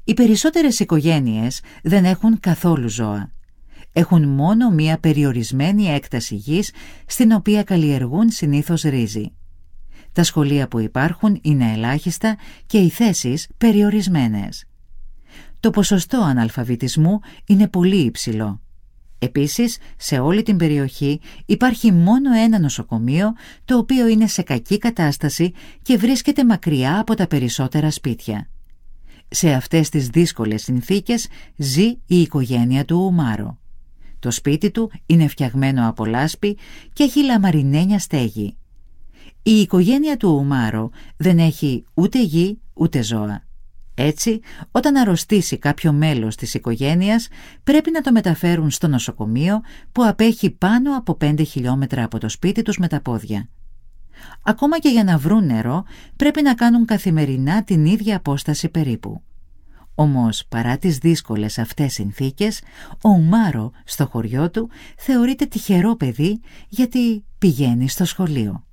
Οι περισσότερες οικογένειες δεν έχουν καθόλου ζώα. Έχουν μόνο μία περιορισμένη έκταση γης στην οποία καλλιεργούν συνήθως ρύζι. Τα σχολεία που υπάρχουν είναι ελάχιστα και οι θέσεις περιορισμένες. Το ποσοστό αναλφαβητισμού είναι πολύ υψηλό. Επίσης, σε όλη την περιοχή υπάρχει μόνο ένα νοσοκομείο, το οποίο είναι σε κακή κατάσταση και βρίσκεται μακριά από τα περισσότερα σπίτια. Σε αυτές τις δύσκολες συνθήκες ζει η οικογένεια του Ουμάρο. Το σπίτι του είναι φτιαγμένο από λάσπη και έχει λαμαρινένια στέγη. Η οικογένεια του Ουμάρο δεν έχει ούτε γη ούτε ζώα. Έτσι, όταν αρρωστήσει κάποιο μέλος της οικογένειας, πρέπει να το μεταφέρουν στο νοσοκομείο που απέχει πάνω από 5 χιλιόμετρα από το σπίτι τους με τα πόδια. Ακόμα και για να βρουν νερό, πρέπει να κάνουν καθημερινά την ίδια απόσταση περίπου. Όμως, παρά τις δύσκολες αυτές συνθήκες, ο Ουμάρο στο χωριό του θεωρείται τυχερό παιδί γιατί πηγαίνει στο σχολείο.